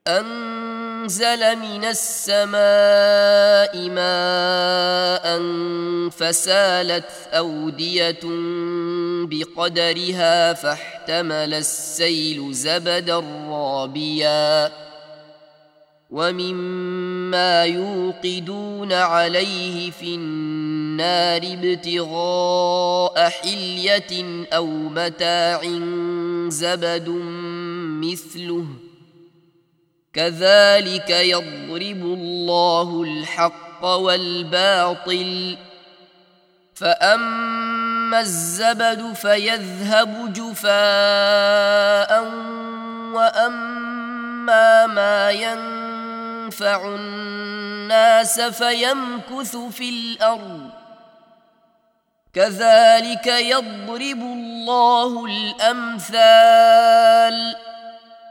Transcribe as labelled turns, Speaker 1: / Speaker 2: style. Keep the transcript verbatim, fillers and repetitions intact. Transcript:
Speaker 1: أنزل من السماء ماء فسالت أودية بقدرها فاحتمل السيل زبدا رابيا ومما يوقدون عليه في النار ابتغاء حلية أو متاع زبد مثله كذلك يضرب الله الحق والباطل فأما الزبد فيذهب جفاء وأما ما ينفع الناس فيمكث في الأرض كذلك يضرب الله الأمثال